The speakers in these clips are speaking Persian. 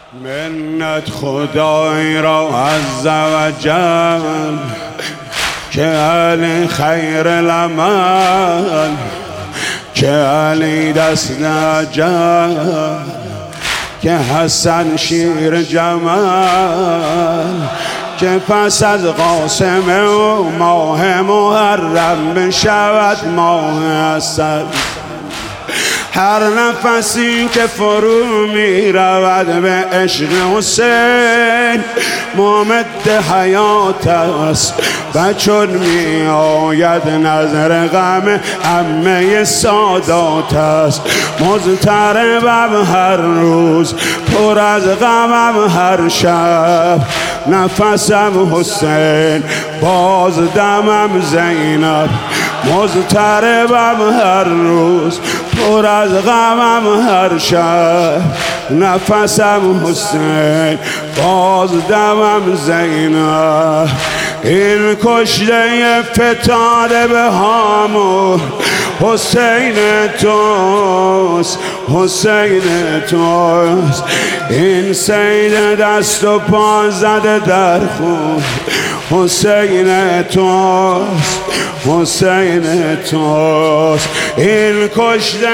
منت خدای را عز و جل که علی خیر العمل، که علی دست اجل، که حسن شیر جمال، که پس از قاسم و ماه محرم بشود ماه عسل. هر نفسی که فرو می رود به عشق حسین مامد حیات است و چون می آید نظر غم عمه سادات است. مضطربم هر روز پر از غمم هر شب، نفسم حسین باز دمم زینب. مضطربم هر روز پر از غمم هر شب، نفسم حسین باز دمم زینب. این کشته فتاده به هامون حسین توست، حسین توست. این سید دست و پا زده در خون حسین توست، حسین توست. این کشته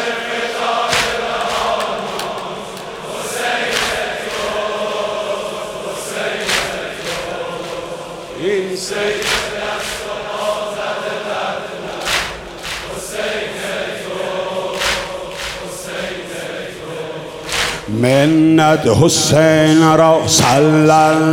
این سید دست و پا زده در خون حسین توست، حسین توست. منت حسین را صلی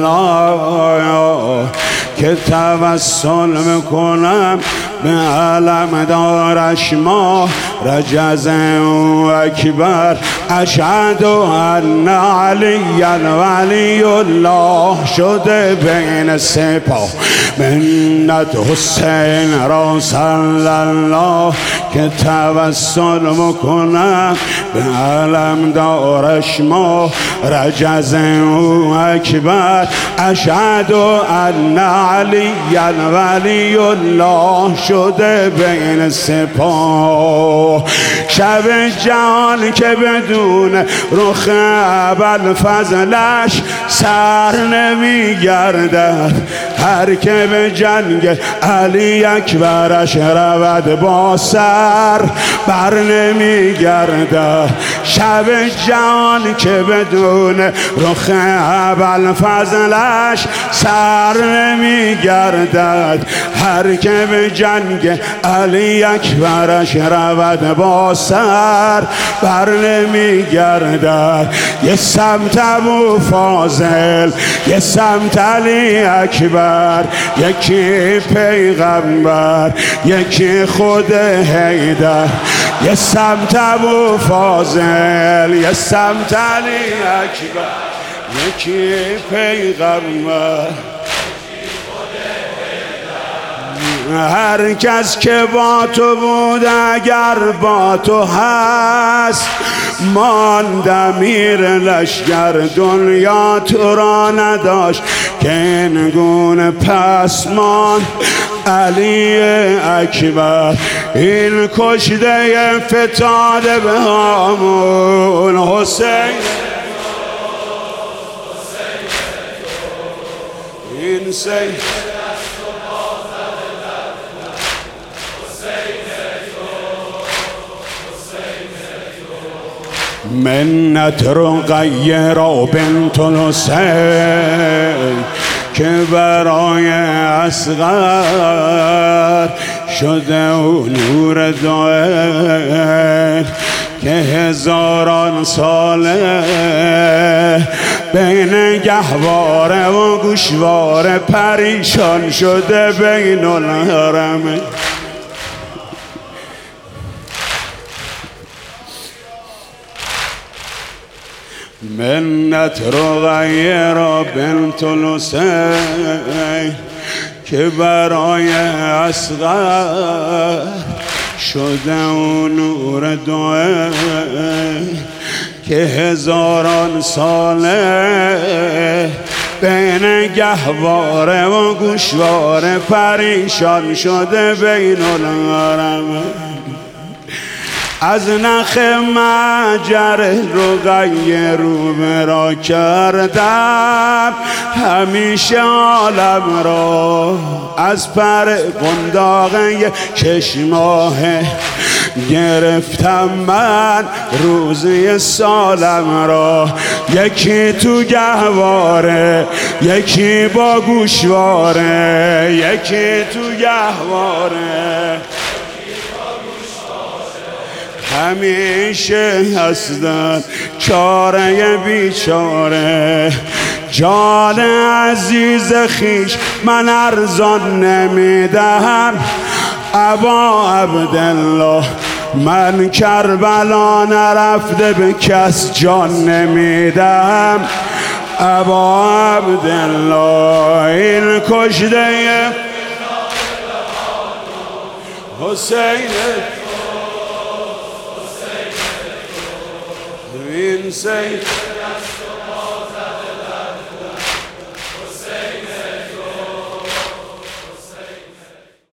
الله که توسل میکنم به علم دارش ماه رجز اکبر. اشهد ان علی ولی الله شده بین سپاه. منت حسین را صلی الله که توسل میکنم به علم دارش ماه رجز اکبر. اشهد ان علی ولی الله شده بین سپاه. شب جهان که بدون رخ ابوالفضلش سر نمیگردد، هر که به جنگ علی اکبرش رود با سر بر نمیگردد. شب جهان که بدون رخ ابوالفضلش سر نمیگردد، هر که به جنگ علی اکبرش رود با سر بر نمیگردد. یه سمت ابو فاضل، یه سمت علی اکبر، یکی پیغمبر، یکی خود حیدر. یه سمت ابو فاضل، یه سمت علی اکبر، یکی پیغمبر. هر کس که با تو بود اگر با تو هست، ماند میر لشگر دنیا تو را نداشت که این گونه پس ماند علی اکبر. این کشته فتاده به هامون حسین، این سید منت رقیه را بنت الحسین که برای اصغر شده و نور دائم، که هزاران ساله بین گهواره و گوشواره پریشان شده بین الحرمین. منت رقیه را بنت الحسین که برای اصغر شده و نور دائم، که هزاران ساله بین گهواره و گوشواره پریشان شده بین الحرمین. از نخ مجره رقیه رو برا کردم، همیشه عالم را از پر قنداقه چشماه گرفتم من روزی سالم را. یکی تو گهواره یکی با گوشواره، یکی تو گهواره همیشه هستن چاره بیچاره. جان عزیز خیش من ارزان نمیدهم، ابا عبدالله من کربلا نرفته به کس جان نمیدم. ابا عبدالله این کشته حسین این سید